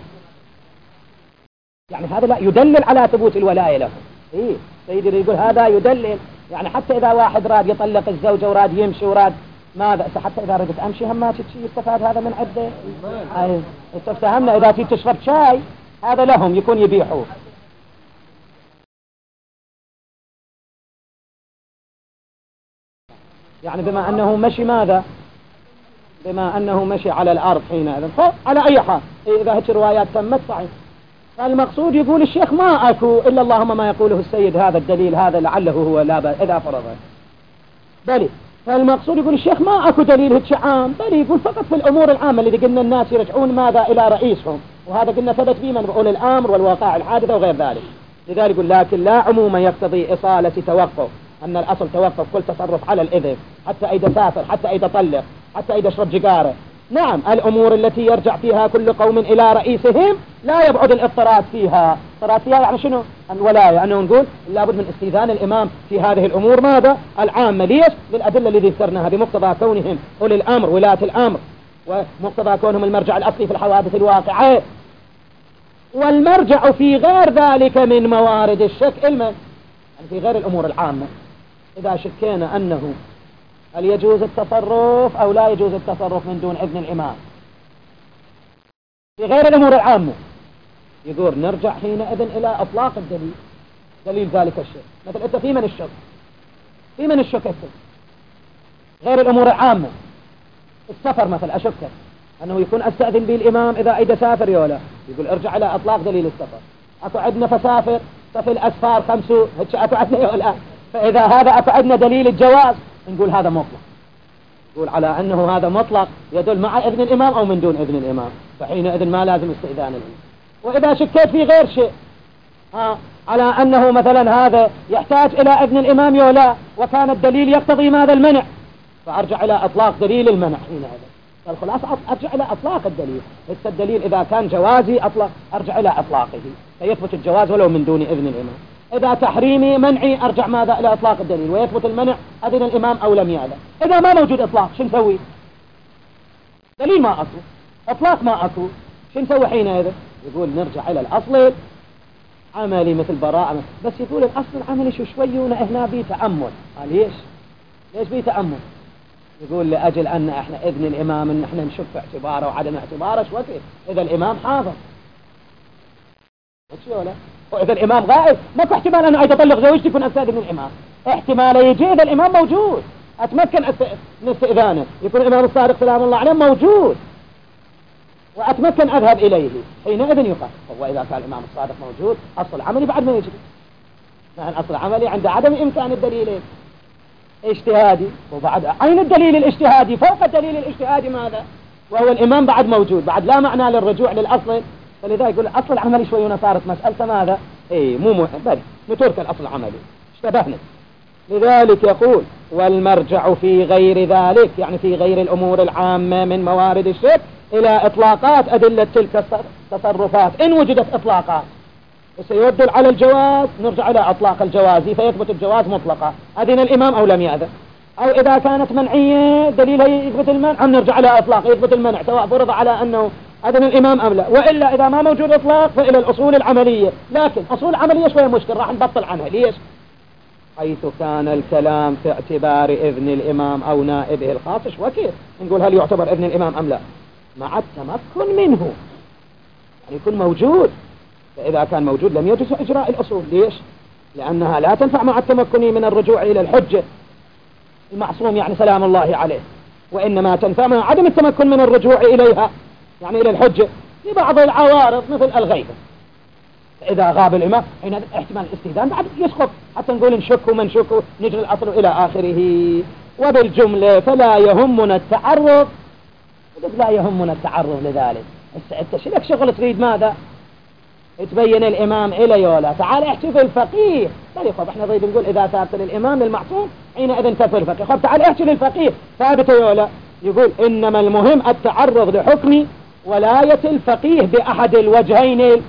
[SPEAKER 1] يعني هذا لا يدلل على ثبوت الولاية له. اي سيدي يقول هذا يدلل يعني حتى اذا واحد راد يطلق الزوجة وراد يمشي وراد ماذا حتى اذا ردت امشي هم ما تشي يستفاد هذا من عده. اي استفهمنا اذا في تشرب شاي هذا لهم يكون يبيحوه. يعني بما أنه مشي ماذا بما أنه مشي على الأرض حينئذ على أي حال إذا هيك روايات تمت صحيح. فالمقصود يقول الشيخ ما أكو إلا اللهم ما يقوله السيد هذا الدليل هذا لعله هو لا بأس إذا فرضه بلي. فالمقصود يقول الشيخ ما أكو دليل هيك عام بل يقول فقط في الأمور العامة اللي قلنا الناس يرجعون ماذا إلى رئيسهم وهذا قلنا ثبت فيه من أولي الأمر والواقع الحادثة وغير ذلك. لذلك يقول لكن لا عموما يقتضي إصالة توقف، أن الأصل توقف كل تصرف على الإذن، حتى إذا سافر، حتى إذا طلق، حتى إذا شرب جقارة. نعم الأمور التي يرجع فيها كل قوم إلى رئيسهم لا يبعد الاضطراد فيها. اضطراد فيها يعني شنو؟ الولاية، أنه نقول لابد من استئذان الإمام في هذه الأمور ماذا؟ العامة. ليش؟ للأدلة التي ذكرناها بمقتضى كونهم أولي الأمر ولاة الأمر، ومقتضى كونهم المرجع الأصلي في الحوادث الواقعة. والمرجع في غير ذلك من موارد الشك علما، يعني في غير الأمور العامة، إذا شكينا أنه هل يجوز التصرف أو لا يجوز التصرف من دون إذن الإمام في غير الأمور العامة، يقول نرجع حينئذ إلى أطلاق الدليل، دليل ذلك الشك. مثل أنت في من الشك، في من الشك أنت غير الأمور العامة، السفر مثلا أشك أنه يكون أستأذن به الإمام إذا إذا سافر يولا، يقول ارجع إلى أطلاق دليل السفر. أكو عندنا فسافر ففي الأسفار خمسو هتش أكو عندنا يولا، فإذا هذا أكو عندنا دليل الجواز نقول هذا مطلق، نقول على أنه هذا مطلق يدل مع إذن الإمام أو من دون إذن الإمام، فحينئذ ما لازم استئذان الإمام. وإذا شكيت في غير شيء ها على أنه مثلا هذا يحتاج إلى إذن الإمام يولا، وكان الدليل يقتضي ماذا؟ المنع، فأرجع إلى أطلاق دليل المنع حينئذ. فالخلاصة أرجع إلى أطلاق الدليل، الدليل إذا كان جوازي أطلق أرجع إلى أطلاقه فيثبت الجواز ولو من دون إذن الإمام. إذا تحريمي منعي أرجع ماذا؟ إلى أطلاق الدليل ويثبت المنع أذن الإمام أو لم يأذن. إذا ما موجود إطلاق شو نسوي؟ دليل ما أكو، إطلاق ما أكو، شو نسوي حينئذ؟ يقول نرجع إلى الأصل عملي مثل براءة، بس يقول الأصل العملي شو شوي هنا بيه تأمل. قال ليش؟ ليش بيه تأمل؟ يقول لأجل أن إحنا إذن الإمام إن إحنا نشوف اعتباره وعدم اعتباره شو وقت إذا الإمام حاضر، ولا وإذا الإمام غائب ماكو احتمال أنه يتطلق زوجتي يكون أستأذن من الإمام، احتمال يجي إذا الإمام موجود أتمكن من استئذانه، يكون الإمام الصادق سلام الله عليه موجود وأتمكن أذهب إليه، حينئذ يقال. هو إذا كان الإمام الصادق موجود أصل عملي بعد ما يجري، لأن أصل عملي عند عدم إمكان الدليلين اجتهادي، وبعد عين الدليل الاجتهادي فوق الدليل الاجتهادي ماذا؟ وهو الإمام بعد موجود، بعد لا معنى للرجوع للأصل. فلذا يقول أصل العملي شوي هنا صارت مسألة ماذا؟ إيه مو مو بل نترك الأصل العملي اشتبهنا. لذلك يقول والمرجع في غير ذلك، يعني في غير الأمور العامة من موارد الشك، إلى إطلاقات أدلة تلك التصرفات إن وجدت إطلاقات وسيدل على الجواز نرجع إلى أطلاق الجواز فيثبت الجواز مطلقا أذن الإمام أو لم يأذن، أو إذا كانت منعية دليلها يثبت المنع نرجع إلى أطلاق يثبت المنع سواء فرض على أنه أذن الإمام أم لا. وإلا إذا ما موجود إطلاق فإلى الأصول العملية، لكن أصول العملية شوية مشكلة راح نبطل عنها. ليش؟ حيث كان الكلام في اعتبار إذن الإمام أو نائبه الخاص وكيف نقول هل يعتبر إذن الإمام أم لا مع التمكن منه، يعني يكون موجود. فإذا كان موجود لم يجوز إجراء الأصول. ليش؟ لأنها لا تنفع مع التمكن من الرجوع إلى الحجة المعصوم يعني سلام الله عليه، وإنما تنفع مع عدم التمكن من الرجوع إليها يعني إلى الحجة لبعض العوارض مثل الغيبة. فإذا غاب الإمام حين احتمال الاستئذان بعد يسقط، حتى نقول نشك ومن شك نجري الأصل إلى آخره. وبالجملة فلا يهمنا التعرض، لا يهمنا التعرض لذلك. انت شلك شغل تريد ماذا؟ تبين الإمام إلى يولا تعال احكي في الفقيه. طيب خب احنا نريد نقول إذا ثابت للإمام للمعصوم حينئذ كفر الفقيه. خب تعال احكي للفقيه ثابت يولا. يقول إنما المهم التعرض لحكم ولاية الفقيه بأحد الوجهين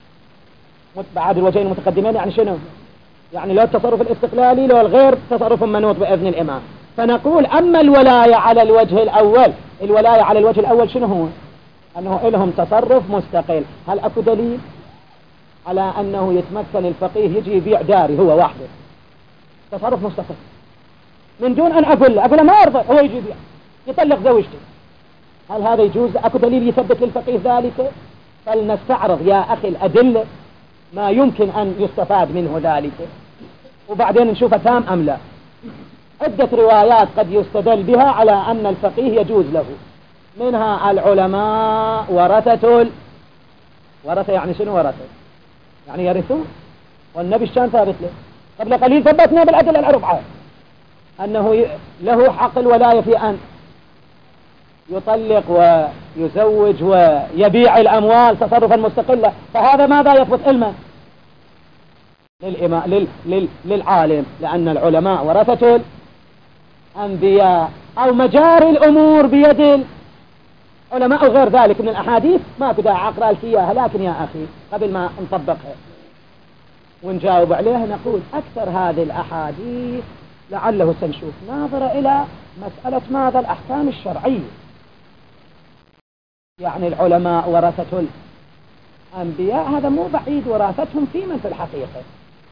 [SPEAKER 1] بعد الوجهين المتقدمين. يعني شنو؟ يعني لو التصرف الاستقلالي لو الغير تصرف منوط بإذن الإمام. فنقول أما الولاية على الوجه الأول، الولاية على الوجه الأول شنو هو؟ أنه لهم تصرف مستقل. هل أكو دليل على أنه يتمكن الفقيه يجي يبيع داري هو وحده تصرف مستقل من دون أن أقول له أقول له ما أرضى هو يجي يبيع يطلق زوجته؟ هل هذا يجوز؟ أكو دليل يثبت للفقيه ذلك؟ فلنستعرض يا أخي الأدلة ما يمكن أن يستفاد منه ذلك وبعدين نشوف تام أم لا. عدة روايات قد يستدل بها على أن الفقيه يجوز له، منها العلماء ورثة ال... ورثة يعني شنو ورثة؟ يعني يرثون، والنبي الشان ثابت له. قبل قليل ثبتنا بالأدلة الأربعة أنه له حق الولاية في أن يطلق ويزوج ويبيع الأموال تصرفا مستقلة، فهذا ماذا يثبت علما للإمام لل... لل... للعالم، لأن العلماء ورثة الأنبياء، أو مجاري الأمور بيد العلماء وغير ذلك من الأحاديث ما كدا عقرأ لك إياها. لكن يا أخي قبل ما نطبقها ونجاوب عليها نقول أكثر هذه الأحاديث لعله سنشوف ناظرة إلى مسألة ماذا الأحكام الشرعية. يعني العلماء ورثة الأنبياء هذا مو بعيد وراثتهم في من في الحقيقة.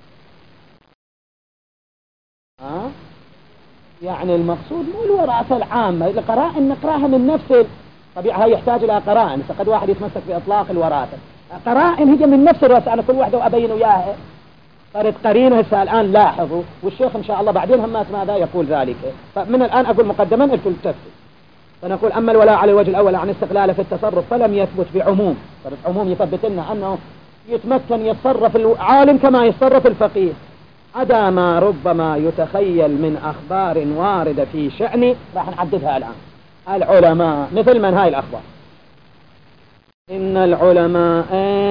[SPEAKER 1] ها؟ يعني المقصود مو الوراثة العامة، القرائن نقراها من نفس طبيعة، هي يحتاج إلى قرائن. فقد واحد يتمسك بإطلاق الوراثة، قرائن هي من نفس الوراثة. أنا كل واحدة وأبين وياها صارت قرينة. هسه الآن لاحظوا، والشيخ إن شاء الله بعدين همات ماذا يقول ذلك. فمن الآن أقول مقدما الكل تفسير. فنقول أما الولاء على الوجه الأول عن استقلاله في التصرف فلم يثبت بعموم. صارت عموم يثبت لنا أنه يتمكن يتصرف العالم كما يتصرف الفقيه، عدا ما ربما يتخيل من أخبار واردة في شأن راح نحددها الآن. العلماء مثل من هاي الأخبار: إن العلماء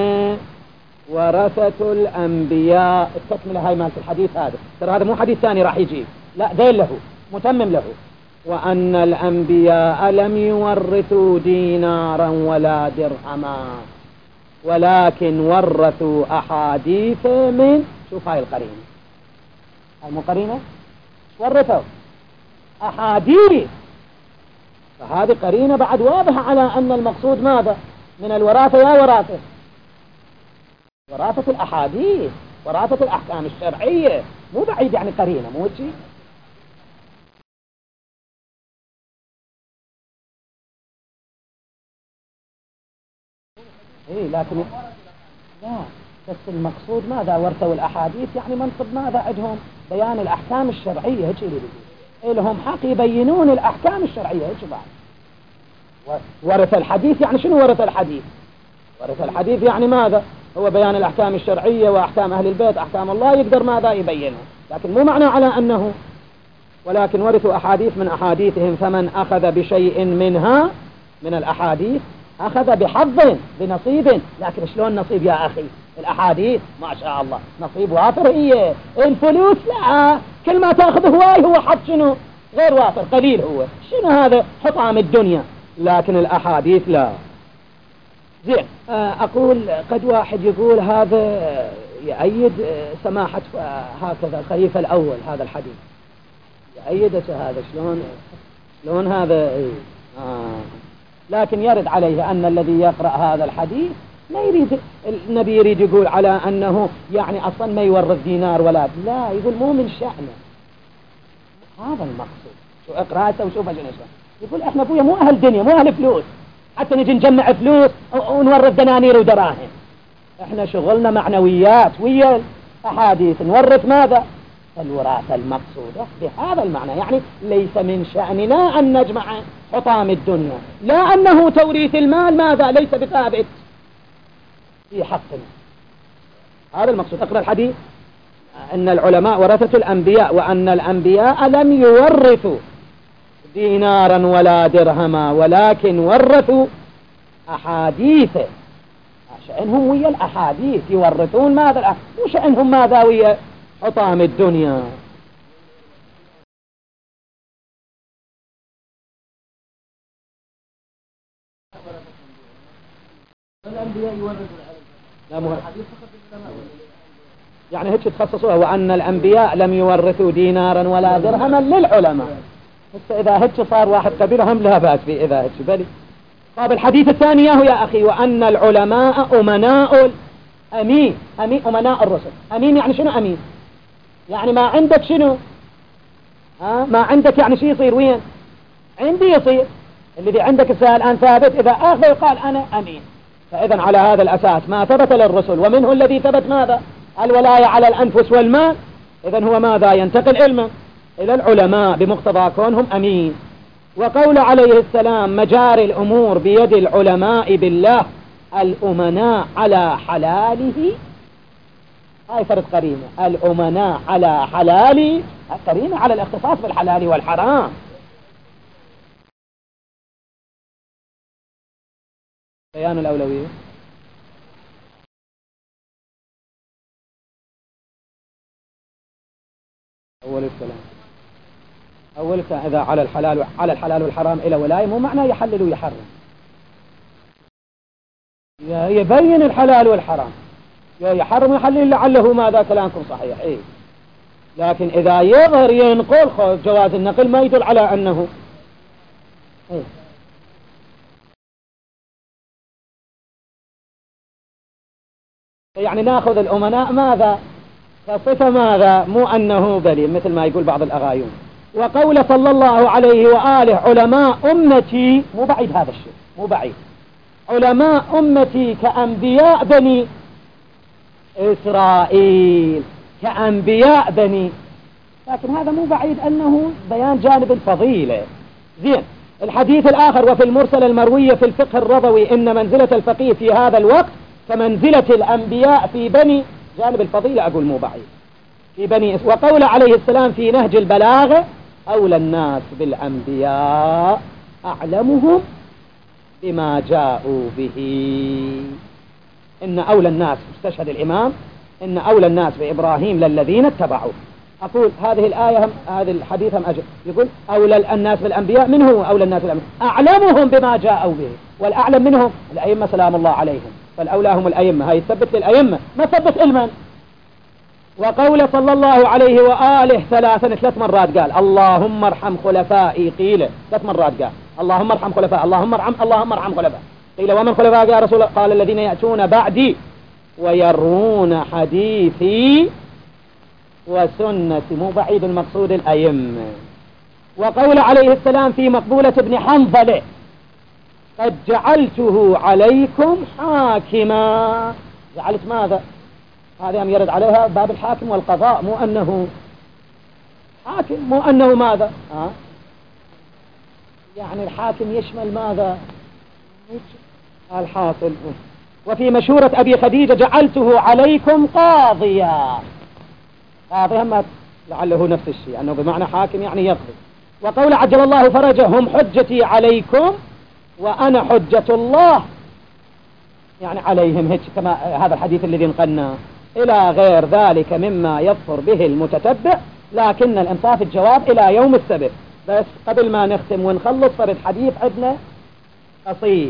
[SPEAKER 1] ورثة الأنبياء. التكملة هاي مالت الحديث هذا، ترى هذا مو حديث ثاني راح يجي، لا دين له متمم له. وأن الأنبياء لم يورثوا دينارا ولا درهما، ولكن ورثوا أحاديث من، شوف هاي القرينة، هاي مو قرينة، ورثوا أحاديث. فهذه قرينة بعد واضحة على أن المقصود ماذا من الوراثة يا وراثة وراثة الأحاديث، وراثة الأحكام الشرعية. مو بعيد يعني قرينة، مو شيء. إيه لكن لا، بس المقصود ماذا ورثوا الأحاديث، يعني منصب ماذا عندهم بيان الأحكام الشرعية. هيك اللي بيقول لهم حق يبينون الأحكام الشرعية. هيك بعد ورث الحديث يعني شنو ورث الحديث؟ ورث الحديث يعني ماذا؟ هو بيان الأحكام الشرعية وأحكام أهل البيت، أحكام الله يقدر ماذا يبينها. لكن مو معنى على أنه ولكن ورثوا أحاديث من أحاديثهم، فمن أخذ بشيء منها من الأحاديث أخذ بحظ بنصيب. لكن شلون نصيب يا أخي؟ الأحاديث ما شاء الله نصيب وافر. إيه الفلوس لا، كل ما تأخذه هواي هو حظ شنو غير وافر، قليل. هو شنو هذا حطام الدنيا. لكن الأحاديث لا. زين، أقول قد واحد يقول هذا يؤيد سماحة هكذا الخليفة الأول هذا الحديث، يؤيد هذا شلون شلون هذا. إيه؟ آه. لكن يرد عليه أن الذي يقرأ هذا الحديث ما يريد النبي يريد يقول على أنه يعني أصلا ما يورث دينار ولا لا، يقول مو من شأنه هذا المقصود. شو اقرأته وشوف اجل ايش يقول. احنا ابويا مو اهل دنيا، مو اهل فلوس حتى نجي نجمع فلوس ونورث دنانير ودراهم. احنا شغلنا معنويات ويا احاديث، نورث ماذا الوراثة المقصودة بهذا المعنى. يعني ليس من شأننا أن نجمع حطام الدنيا، لا أنه توريث المال ماذا ليس بثابت في حقنا. هذا المقصود. اقرأ الحديث: أن العلماء ورثة الأنبياء، وأن الأنبياء لم يورثوا دينارا ولا درهما، ولكن ورثوا أحاديث. شأنهم ويا الأحاديث، يورثون ماذا، مو شأنهم ماذا ويا حطام الدنيا. لا مو يعني هيك تخصصوها. وأن الأنبياء لم يورثوا دينارا ولا درهما للعلماء. إذا هيك صار واحد قبلهم لا بأس به إذا هيك بلي. طيب الحديث الثاني يا أخي: وأن العلماء أمناء أمين. أمين أمناء الرسل. أمين يعني شنو أمين؟ يعني ما عندك شنو ها ما عندك يعني شو يصير وين عندي يصير. الذي عندك الآن ثابت، إذا أخذ يقال أنا أمين. فإذا على هذا الأساس ما ثبت للرسل، ومنه الذي ثبت ماذا الولاية على الأنفس والمال، إذن هو ماذا ينتقل علما إلى العلماء بمقتضى كونهم أمين. وقول عليه السلام: مجاري الأمور بيد العلماء بالله، الأمناء على حلاله. هاي فرق قرينة. الأمناء على حلاله، قرينة على الاختصاص بالحلال والحرام. بيان الأولوية. أول الكلام أول الكلام إذا على الحلال على الحلال والحرام إلى ولاية مو معناه يحلل ويحرم، يبين الحلال والحرام، يحرم ويحلل لعله ماذا كلامكم صحيح. إيه لكن إذا يظهر ينقل جواز النقل ما يدل على أنه إيه. يعني ناخذ الأمناء ماذا كصفة ماذا مو أنه بلي مثل ما يقول بعض الأغايون. وقول صلى الله عليه وآله علماء أمتي مو بعيد هذا الشيء مو بعيد، علماء أمتي كأنبياء بني إسرائيل كأنبياء بني، لكن هذا مو بعيد أنه بيان جانب الفضيلة. زين الحديث الآخر وفي المرسل المروية في الفقه الرضوي إن منزلة الفقيه في هذا الوقت كمنزلة الأنبياء في بني، جانب الفضيلة أقول مو بعيد في بني. وقول عليه السلام في نهج البلاغة أولى الناس بالأنبياء أعلمهم بما جاءوا به. إن أولى الناس استشهد الإمام إن أولى الناس بإبراهيم للذين اتبعوه. أقول هذه الآية هم هذا الحديث هم أجل يقول أولى الناس بالأنبياء، من هو أولى الناس بالأنبياء؟ أعلمهم بما جاءوا به، والأعلم منهم الأئمة سلام الله عليهم، فالأولى هم الأئمة. هاي تثبت للأئمة ما تثبت علما. وقول صلى الله عليه وآله ثلاثا ثلاث مرات قال اللهم ارحم خلفائي، قيل ثلاث مرات قال اللهم ارحم خلفائي اللهم ارحم اللهم ارحم خلفائي. قيل ومن خلفائي يا رسول الله؟ قال الذين يأتون بعدي ويرون حديثي وسنتي، مو بعيد المقصود الأئمة. وقول عليه السلام في مقبولة ابن حنظلة قد جعلته عليكم حاكما، جعلت ماذا؟ هذا هم يرد عليها باب الحاكم والقضاء، مو أنه حاكم مو أنه ماذا ها؟ يعني الحاكم يشمل ماذا الحاصل. وفي مشورة أبي خديجة جعلته عليكم قاضيا، قاضيا ما لعله نفس الشيء أنه بمعنى حاكم يعني يقضي. وقول عجل الله فرجه هم حجتي عليكم وأنا حجة الله، يعني عليهم هيك كما هذا الحديث الذي نقلنا إلى غير ذلك مما يظفر به المتتبع. لكن الإنصاف الجواب إلى يوم السبت. بس قبل ما نختم ونخلص فرد حديث عندنا قصير.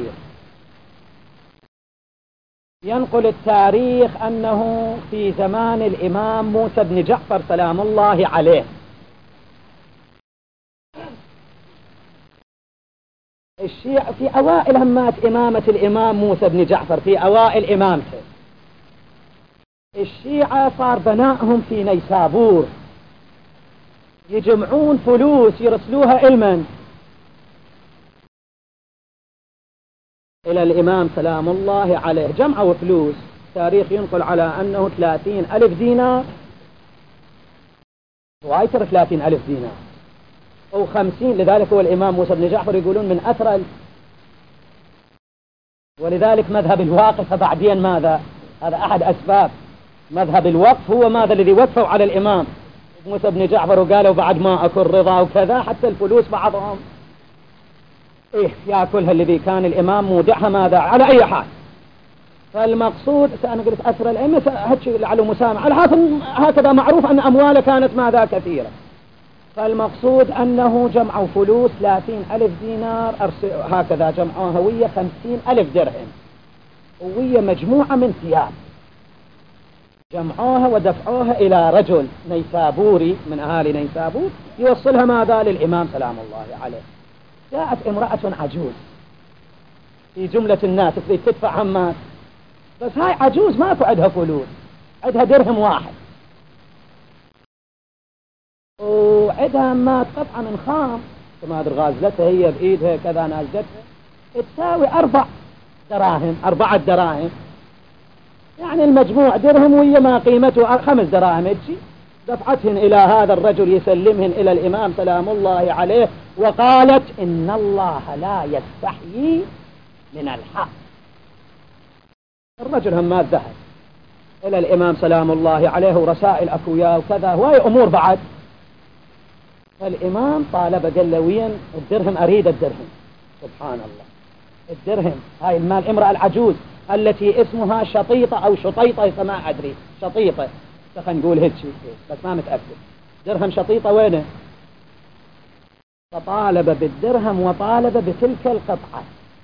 [SPEAKER 1] ينقل التاريخ أنه في زمان الإمام موسى بن جعفر سلام الله عليه الشيعة في أوائل همات إمامة الإمام موسى بن جعفر، في أوائل إمامته الشيعة صار بنائهم في نيسابور، يجمعون فلوس يرسلوها إلمن إلى الإمام سلام الله عليه. جمعوا فلوس، تاريخ ينقل على أنه ثلاثين ألف دينار، وايتر ثلاثين ألف دينار أو خمسين، لذلك هو الإمام موسى بن جعفر يقولون من أثر، ولذلك مذهب الواقف بعدين ماذا، هذا أحد أسباب مذهب الوقف هو ماذا الذي وقفوا على الإمام موسى بن جعفر وقالوا بعد ما أكل رضا وكذا حتى الفلوس بعضهم إيه يأكلها الذي كان الإمام مودعها ماذا على أي حال. فالمقصود أنا قلت أثر الأئمة هاتشي لعله مسامع على حاصل هكذا معروف أن أمواله كانت ماذا كثيرة. فالمقصود أنه جمعوا فلوس ثلاثين ألف دينار هكذا جمعوها ويا خمسين ألف درهم ويا مجموعة من ثياب، جمعوها ودفعوها إلى رجل نيسابوري من أهالي نيسابور يوصلها ماذا للإمام سلام الله عليه. جاءت امرأة عجوز في جملة الناس تريد تدفع همات، بس هاي عجوز ماكو عندها فلوس، عندها درهم واحد وعندها همات قطعة من خام كما ادري غازلتها هي بإيدها كذا نازلتها تساوي أربع دراهم أربعة دراهم، يعني المجموع درهم ويا ما قيمته خمس دراهم هيك. دفعتهن إلى هذا الرجل يسلمهن إلى الإمام سلام الله عليه، وقالت إن الله لا يستحيي من الحق. الرجل همات ذهب إلى الإمام سلام الله عليه ورسائل أكوياء وكذا وهي أمور بعد. فالإمام طالب قال له وين الدرهم، أريد الدرهم. سبحان الله الدرهم، هاي المال الامرأة العجوز التي اسمها شطيطة أو شطيطة فما أدري، شطيطة خلينا نقول هيك بس ما متأكد. درهم شطيطة وينه؟ فطالب بالدرهم وطالب بتلك القطعة،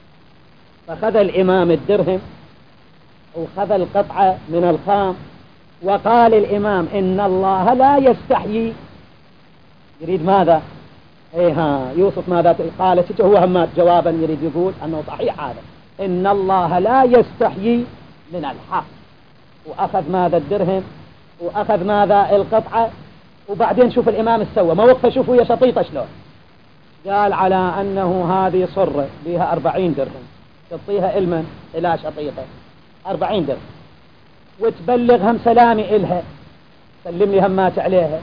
[SPEAKER 1] فخذ الإمام الدرهم وخذ القطعة من الخام، وقال الإمام إن الله لا يستحيي. يريد ماذا؟ إيه يوسف ماذا قالت؟ هو هم جوابا يريد يقول أنه صحيح هذا، إن الله لا يستحيي من الحق. وأخذ ماذا؟ الدرهم، وأخذ ماذا؟ القطعة. وبعدين شوف الإمام السوى موقفه، شوفوا يا شطيطة شلون. قال على أنه هذه صرة بها أربعين درهم تعطيها إلمن إلى شطيطة أربعين درهم، وتبلغهم سلامي إلها، سلم لي همات عليها.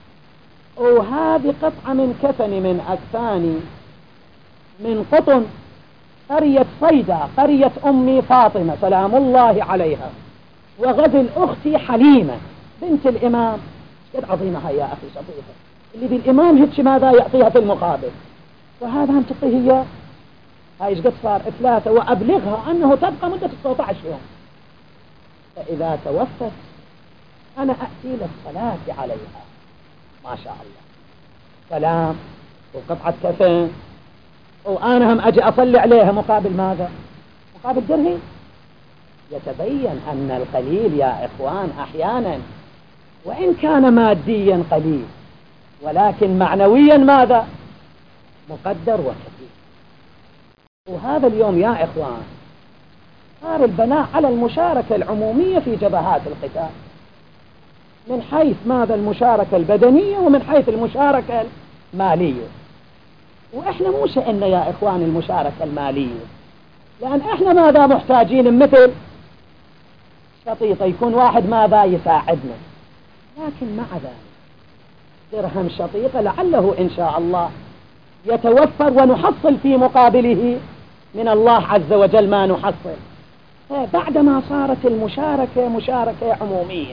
[SPEAKER 1] وهذه قطعة من كفن من أكفاني من قطن قرية صيدا، قرية أمي فاطمة سلام الله عليها، وغزل أختي حليمة بنت الإمام. قد عظيمة هي يا أخي شطيطة، اللي بالإمام هيك ماذا يعطيها في المقابل، فهذا هم تعطيه إياه. هاي ايش قد صار؟ ثلاثة، وأبلغها أنه تبقى مدة تسعة عشر يوم، فإذا توفت أنا أأتي للصلاة عليها. ما شاء الله، سلام وقطعة كفن، وأنا هم أجي أصلي عليها مقابل ماذا؟ مقابل درهم. يتبين أن القليل يا إخوان أحيانا وإن كان ماديا قليل ولكن معنويا ماذا؟ مقدر وكثير. وهذا اليوم يا إخوان صار البناء على المشاركة العمومية في جبهات القتال، من حيث ماذا؟ المشاركة البدنية، ومن حيث المشاركة المالية. وإحنا مو شأننا يا إخوان المشاركة المالية، لأن إحنا ماذا؟ محتاجين مثل شطيطة يكون واحد ماذا؟ يساعدنا. لكن مع ذلك درهم شطيطة لعله إن شاء الله يتوفر ونحصل في مقابله من الله عز وجل ما نحصل، بعدما صارت المشاركة مشاركة عمومية.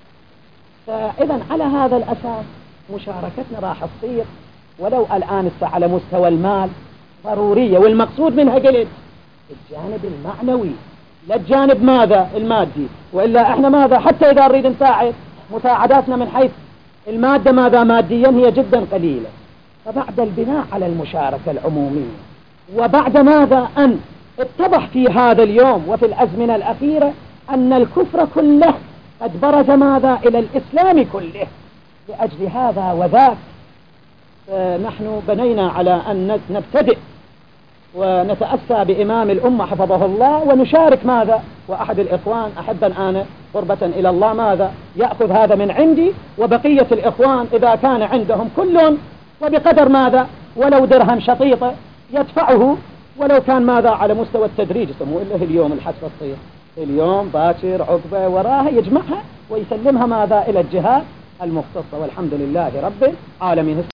[SPEAKER 1] فإذا على هذا الأساس مشاركتنا راح تصير ولو الآن على مستوى المال ضرورية، والمقصود منها قلت الجانب المعنوي لا الجانب ماذا؟ المادي. وإلا إحنا ماذا؟ حتى إذا نريد نساعد مساعداتنا من حيث المادة ماذا؟ ماديا هي جدا قليلة. فبعد البناء على المشاركة العمومية، وبعد ماذا؟ أن اتضح في هذا اليوم وفي الأزمنة الأخيرة أن الكفر كله قد برز ماذا؟ إلى الإسلام كله. لأجل هذا وذاك نحن بنينا على أن نبتدئ ونتأسى بإمام الأمة حفظه الله ونشارك ماذا؟ وأحد الإخوان أحب أن أنا قربة إلى الله ماذا؟ يأخذ هذا من عندي، وبقية الإخوان إذا كان عندهم كل وبقدر ماذا؟ ولو درهم شطيطة يدفعه، ولو كان ماذا؟ على مستوى التدريج يسموه إلا اليوم الحسبة تصير اليوم باكر عقبة وراها يجمعها ويسلمها ماذا؟ إلى الجهات المختصة. والحمد لله رب العالمين.